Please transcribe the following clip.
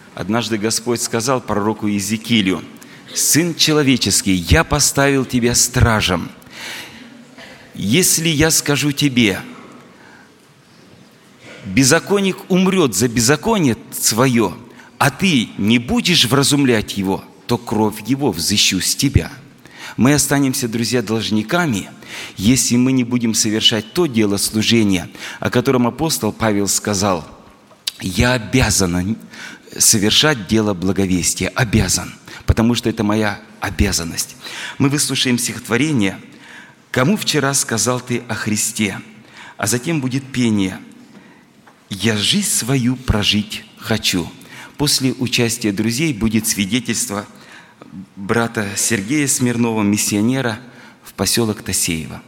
Однажды Господь сказал пророку Иезекиилю: «Сын человеческий, я поставил тебя стражем. Если я скажу тебе: беззаконник умрет за беззаконие свое, а ты не будешь вразумлять его, то кровь его взыщу с тебя». Мы останемся, друзья, должниками, если мы не будем совершать то дело служения, о котором апостол Павел сказал: «Я обязан совершать дело благовестия». Обязан, потому что это моя обязанность. Мы выслушаем стихотворение «Кому вчера сказал ты о Христе?», а затем будет пение «Я жизнь свою прожить хочу». После участия друзей будет свидетельство брата Сергея Смирнова, миссионера в поселок Тасеево.